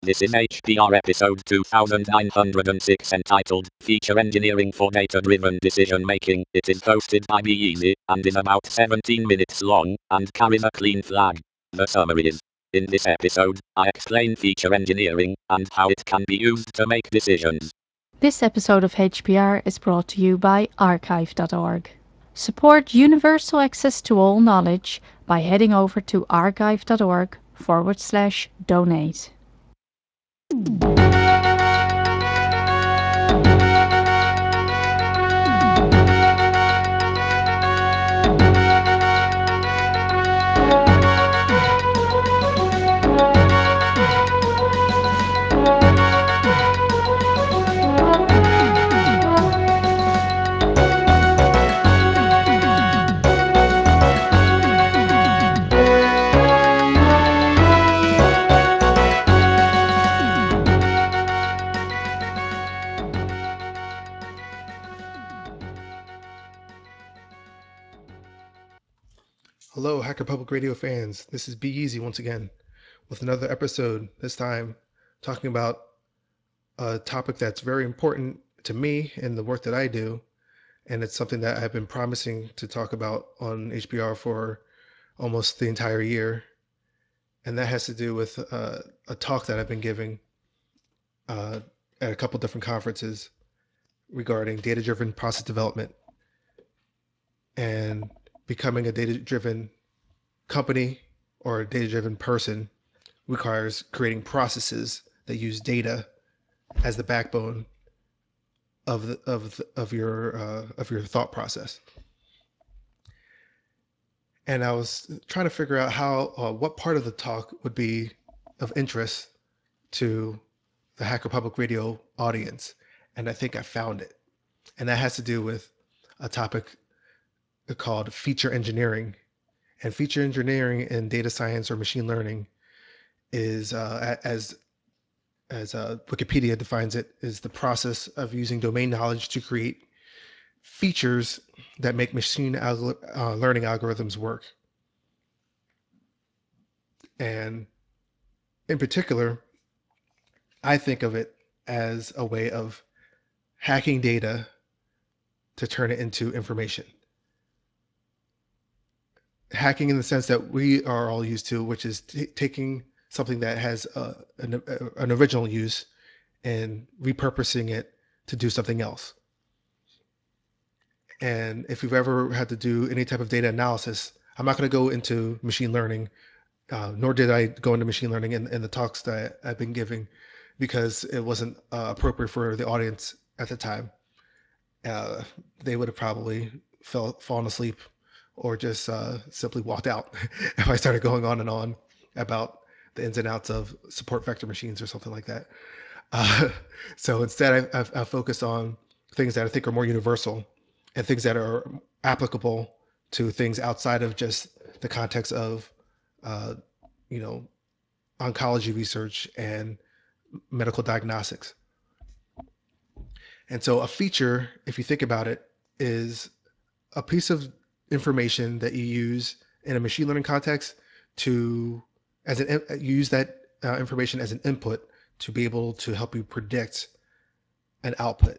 This is HPR episode 2906 entitled Feature Engineering for Data-Driven Decision Making. It is hosted by Be Easy and is about 17 minutes long and carries a clean flag. The summary is: in this episode, I explain feature engineering and how it can be used to make decisions. This episode of HPR is brought to you by archive.org. Support universal access to all knowledge by heading over to archive.org/donate. Hello, Hacker Public Radio fans. This is Be Easy once again with another episode, this time talking about a topic that's very important to me and the work that I do. And it's something that I've been promising to talk about on HBR for almost the entire year. And that has to do with a talk that I've been giving at a couple different conferences regarding data-driven process development and becoming a data-driven company or a data-driven person requires creating processes that use data as the backbone of your thought process. And I was trying to figure out how what part of the talk would be of interest to the Hacker Public Radio audience, and I think I found it. And that has to do with a topic called feature engineering. And feature engineering in data science or machine learning is, as Wikipedia defines it, is the process of using domain knowledge to create features that make machine learning algorithms work. And in particular, I think of it as a way of hacking data to turn it into information. Hacking in the sense that we are all used to, which is taking something that has an original use and repurposing it to do something else. And if you've ever had to do any type of data analysis, I'm not going to go into machine learning, nor did I go into machine learning in the talks that I've been giving, because it wasn't appropriate for the audience at the time. They would have probably fallen asleep or just simply walked out if I started going on and on about the ins and outs of support vector machines or something like that. Uh, so instead, I've focused on things that I think are more universal and things that are applicable to things outside of just the context of, uh, you know, oncology research and medical diagnostics. And so a feature, if you think about it, is a piece of information that you use in a machine learning context to use that information as an input to be able to help you predict an output.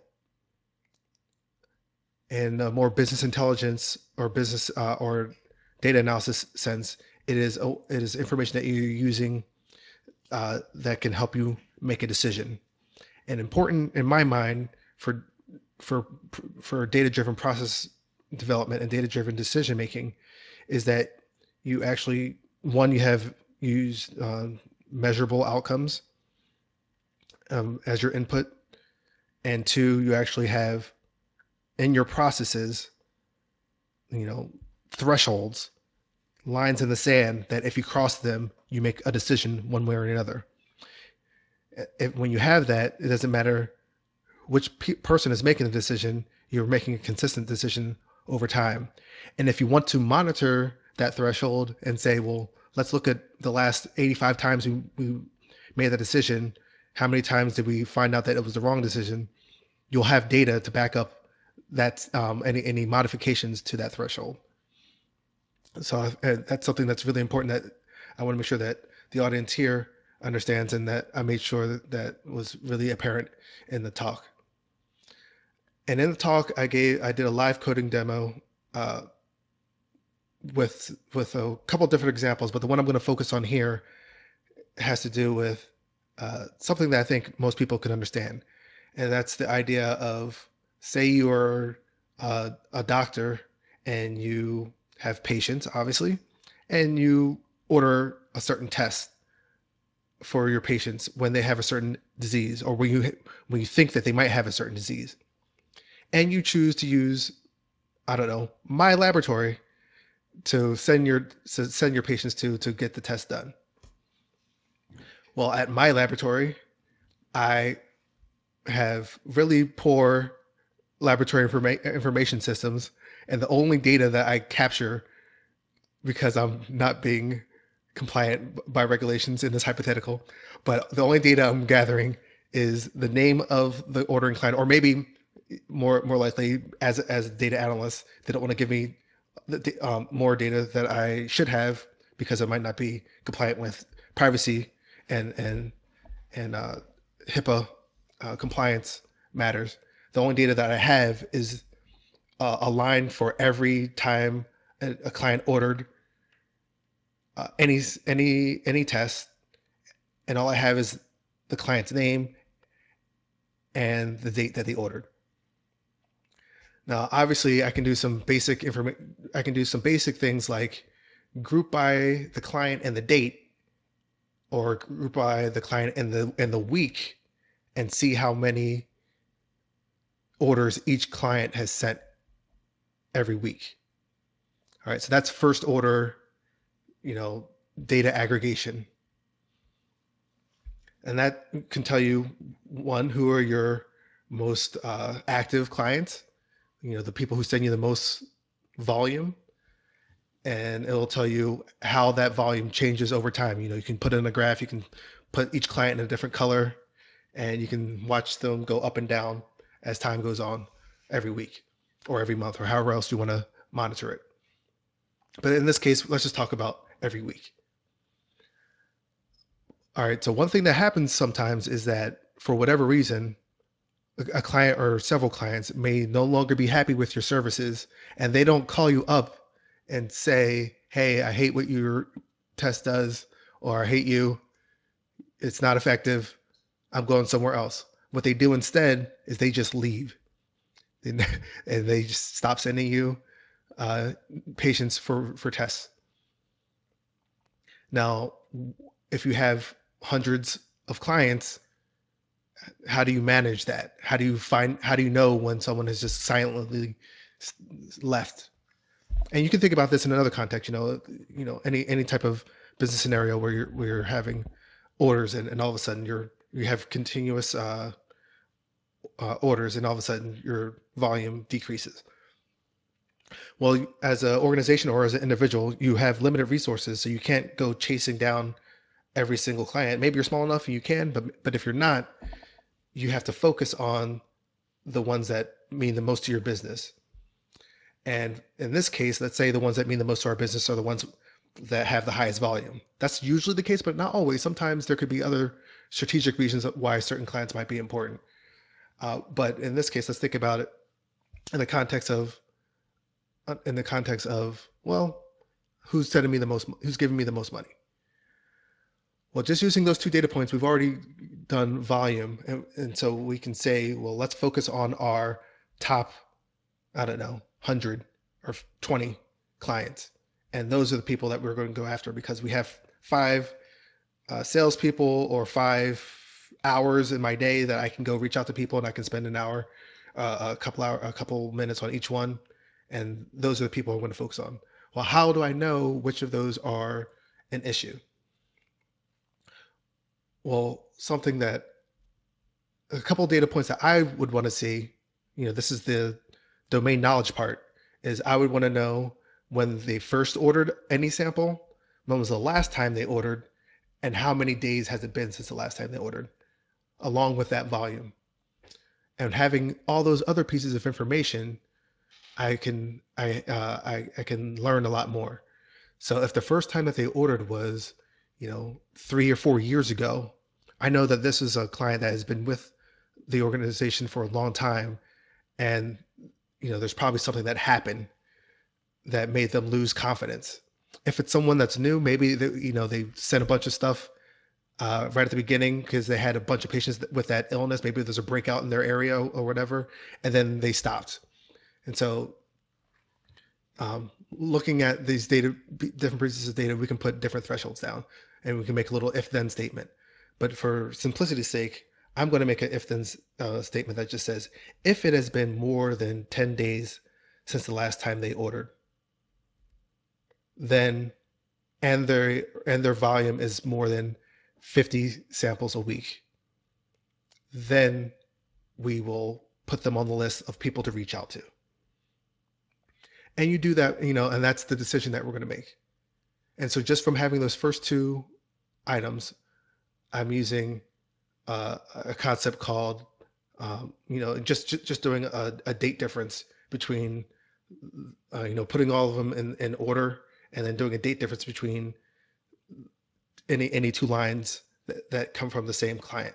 In a more business intelligence or business or data analysis sense, it is information that you're using that can help you make a decision. And important in my mind for for data driven process development and data driven decision making is that you actually, one, you have used measurable outcomes as your input, and two, you actually have in your processes, thresholds, lines in the sand that if you cross them, you make a decision one way or another. When you have that, it doesn't matter which person is making the decision, you're making a consistent decision over time. And if you want to monitor that threshold and say, well, let's look at the last 85 times we made that decision, how many times did we find out that it was the wrong decision? You'll have data to back up that any modifications to that threshold. So that's something that's really important that I want to make sure that the audience here understands, and that I made sure that was really apparent in the talk. And in the talk, I did a live coding demo uh, with a couple different examples, but the one I'm going to focus on here has to do with something that I think most people can understand, and that's the idea of, say you're a doctor and you have patients, obviously, and you order a certain test for your patients when they have a certain disease, or when you think that they might have a certain disease, and you choose to use, I don't know, my laboratory to send your patients to get the test done. Well, at my laboratory, I have really poor laboratory information systems, and the only data that I capture, because I'm not being compliant by regulations in this hypothetical, but the only data I'm gathering is the name of the ordering client, or maybe more likely, as a data analyst, they don't want to give me more data that I should have because it might not be compliant with privacy and HIPAA compliance matters. The only data that I have is a line for every time a client ordered any test, and all I have is the client's name and the date that they ordered. Now, obviously, I can do some basic information. I can do some basic things like group by the client and the date, or group by the client and the week, and see how many orders each client has sent every week. All right, so that's first order, data aggregation, and that can tell you, one, who are your most active clients, the people who send you the most volume, and it'll tell you how that volume changes over time. You can put in a graph, you can put each client in a different color, and you can watch them go up and down as time goes on every week or every month or however else you want to monitor it. But in this case, let's just talk about every week. All right, so one thing that happens sometimes is that for whatever reason, a client or several clients may no longer be happy with your services, and they don't call you up and say, hey, I hate what your test does, or I hate you, it's not effective, I'm going somewhere else. What they do instead is they just leave, and they just stop sending you uh, patients for tests. Now, if you have hundreds of clients, how do you manage that? How do you know when someone has just silently left? And you can think about this in another context, any type of business scenario where you're having orders, and all of a sudden you have continuous orders, and all of a sudden your volume decreases. Well, as an organization or as an individual, you have limited resources, so you can't go chasing down every single client. Maybe you're small enough and you can, but if you're not, you have to focus on the ones that mean the most to your business. And in this case, let's say the ones that mean the most to our business are the ones that have the highest volume. That's usually the case, but not always. Sometimes there could be other strategic reasons why certain clients might be important. But in this case, let's think about it in the context of well, who's sending me the most, who's giving me the most money. Well, just using those two data points, we've already done volume, and so we can say, well, let's focus on our top, I don't know, 100 or 20 clients, and those are the people that we're going to go after because we have 5 salespeople or 5 hours in my day that I can go reach out to people, and I can spend an hour, a couple minutes on each one, and those are the people I'm going to focus on. Well, how do I know which of those are an issue? Well, a couple of data points that I would want to see, this is the domain knowledge part, is I would want to know when they first ordered any sample, when was the last time they ordered, and how many days has it been since the last time they ordered, along with that volume. And having all those other pieces of information, I can learn a lot more. So if the first time that they ordered was, 3 or 4 years ago, I know that this is a client that has been with the organization for a long time, and there's probably something that happened that made them lose confidence. If it's someone that's new, maybe they sent a bunch of stuff right at the beginning because they had a bunch of patients with that illness. Maybe there's a breakout in their area or whatever, and then they stopped. And so, looking at these data, different pieces of data, we can put different thresholds down, and we can make a little if-then statement. But for simplicity's sake, I'm going to make an if-then statement that just says, if it has been more than 10 days since the last time they ordered, then their volume is more than 50 samples a week, then we will put them on the list of people to reach out to. And you do that, and that's the decision that we're going to make. And so just from having those first two items, I'm using a concept called, just doing a date difference between, putting all of them in order, and then doing a date difference between any two lines that come from the same client.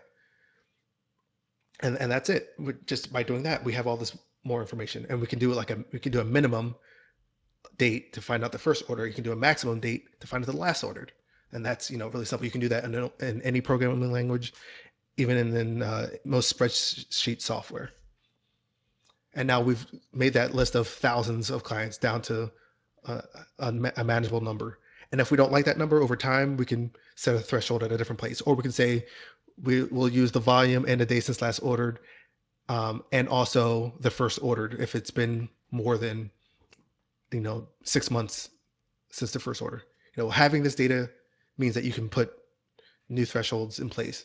And that's it. Just by doing that, we have all this more information, and we can do it we can do a minimum date to find out the first order. You can do a maximum date to find out the last ordered. And that's, really simple. You can do that in any programming language, even in most spreadsheet software. And now we've made that list of thousands of clients down to a manageable number. And if we don't like that number over time, we can set a threshold at a different place, or we can say we'll use the volume and the day since last ordered, and also the first ordered if it's been more than 6 months since the first order. Having this data means that you can put new thresholds in place.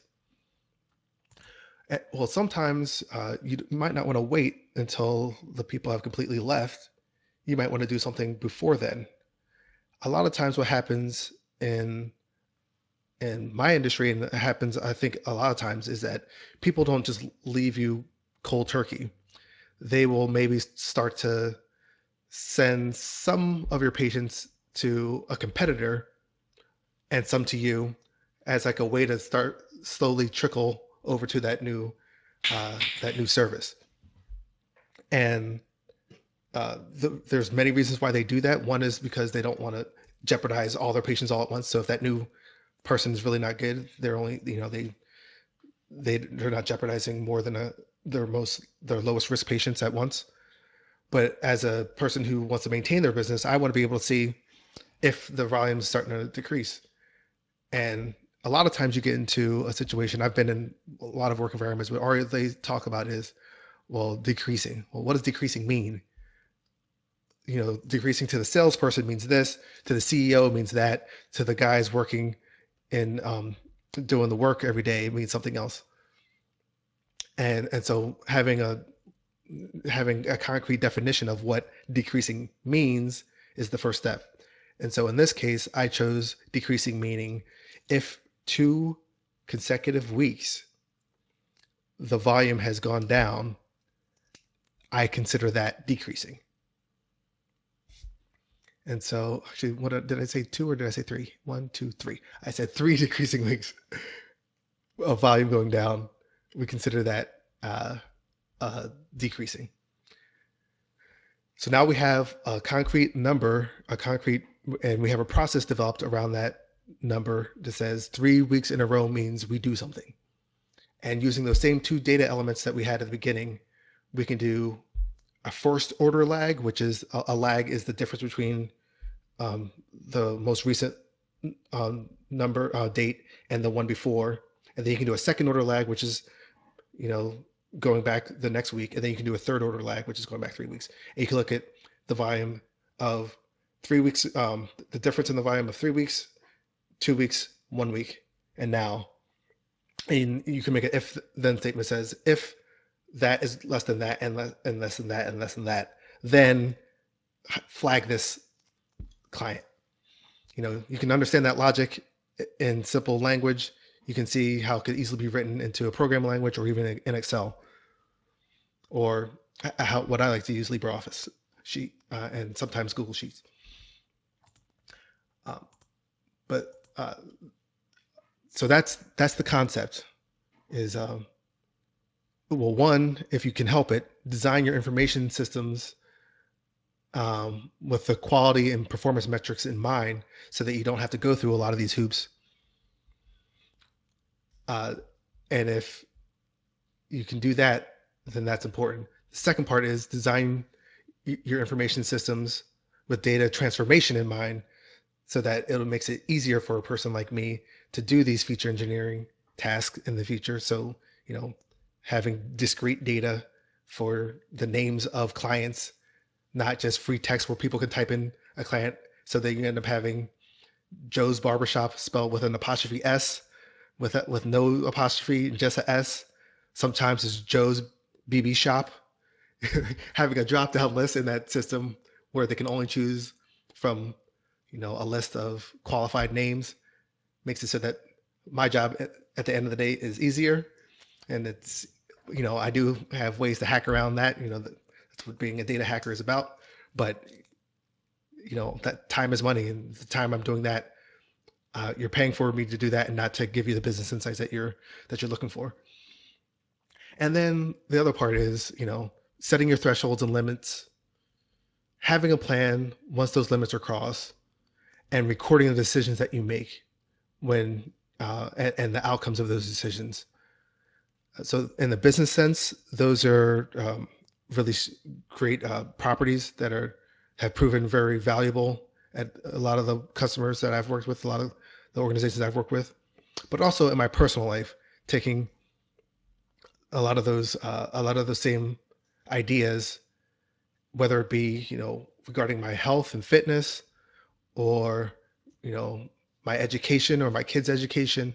Well, sometimes you might not want to wait until the people have completely left. You might want to do something before then. A lot of times what happens in my industry, and it happens, I think, a lot of times, is that people don't just leave you cold turkey. They will maybe start to send some of your patients to a competitor and some to you as like a way to start slowly trickle over to that new service. And there's many reasons why they do that. One is because they don't want to jeopardize all their patients all at once. So if that new person is really not good, they're only, they're not jeopardizing more than their lowest risk patients at once. But as a person who wants to maintain their business, I want to be able to see if the volume is starting to decrease. And a lot of times you get into a situation, I've been in a lot of work environments where all they talk about is, well, decreasing. Well, what does decreasing mean? Decreasing to the salesperson means this, to the CEO means that, to the guys working in doing the work every day means something else. And so having a concrete definition of what decreasing means is the first step. And so in this case, I chose decreasing meaning if 2 consecutive weeks the volume has gone down, I consider that decreasing. And so actually, what did I say, 2 or did I say 3? 1, 2, 3. I said 3 decreasing weeks of volume going down. We consider that decreasing. So now we have a concrete number, and we have a process developed around that number that says 3 weeks in a row means we do something. And using those same 2 data elements that we had at the beginning, we can do a first order lag, which is a lag is the difference between the most recent date and the one before. And then you can do a second order lag, which is, going back the next week. And then you can do a third order lag, which is going back 3 weeks. And you can look at the volume of 3 weeks, the difference in the volume of 3 weeks, 2 weeks, 1 week, and now. And you can make an if then statement says, if that is less than that and less than that and less than that, then flag this client. You can understand that logic in simple language. You can see how it could easily be written into a programming language or even in Excel, or what I like to use, LibreOffice sheet, and sometimes Google Sheets. But So that's the concept. Is well, one, if you can help it, design your information systems with the quality and performance metrics in mind, so that you don't have to go through a lot of these hoops. And if you can do that, then that's important. The second part is design your information systems with data transformation in mind, so that it makes it easier for a person like me to do these feature engineering tasks in the future. So, having discrete data for the names of clients, not just free text where people can type in a client, so that you end up having Joe's Barbershop spelled with an apostrophe S, with no apostrophe, just a S. Sometimes it's Joe's BB Shop. Having a drop down list in that system where they can only choose from a list of qualified names makes it so that my job at the end of the day is easier. And it's, I do have ways to hack around that. That's what being a data hacker is about. But, that time is money, and the time I'm doing that, you're paying for me to do that and not to give you the business insights that you're looking for. And then the other part is, setting your thresholds and limits, having a plan once those limits are crossed, and recording the decisions that you make when and the outcomes of those decisions. So in the business sense, those are really great properties that have proven very valuable at a lot of the customers that I've worked with, a lot of the organizations I've worked with. But also in my personal life, taking a lot of those same ideas, whether it be regarding my health and fitness, or my education or my kids' education,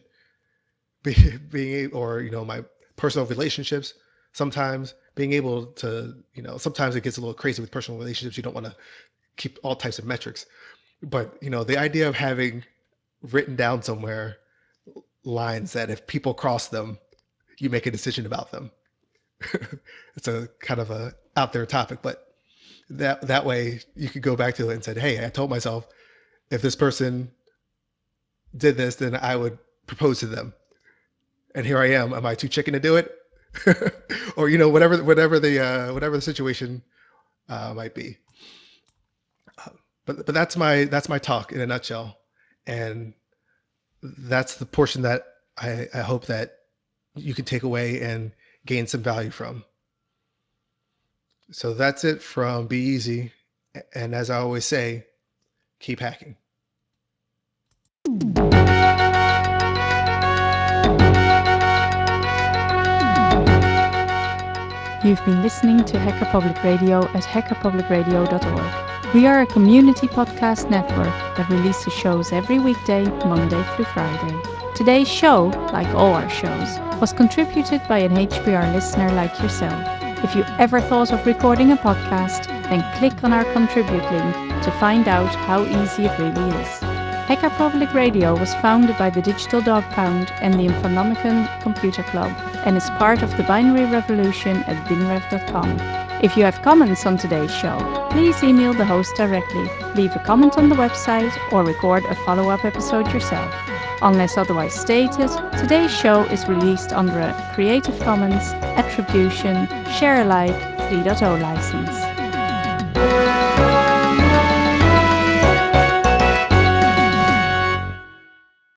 being or my personal relationships. Sometimes being able to, sometimes it gets a little crazy with personal relationships. You don't want to keep all types of metrics, but the idea of having written down somewhere lines that if people cross them, you make a decision about them. It's a kind of a out there topic, but that way you could go back to it and said, hey, I told myself if this person did this, then I would propose to them. And here I am. Am I too chicken to do it? Or whatever the situation might be. But that's my talk in a nutshell, and that's the portion that I hope that you can take away and gain some value from. So that's it from Be Easy, and as I always say, keep hacking. You've been listening to Hacker Public Radio at hackerpublicradio.org. We are a community podcast network that releases shows every weekday, Monday through Friday. Today's show, like all our shows, was contributed by an HPR listener like yourself. If you ever thought of recording a podcast, then click on our contribute link to find out how easy it really is. Hacker Public Radio was founded by the Digital Dog Pound and the Infonomicon Computer Club and is part of the binary revolution at binrev.com. If you have comments on today's show, please email the host directly, leave a comment on the website, or record a follow-up episode yourself. Unless otherwise stated, today's show is released under a Creative Commons Attribution Share Alike 3.0 license.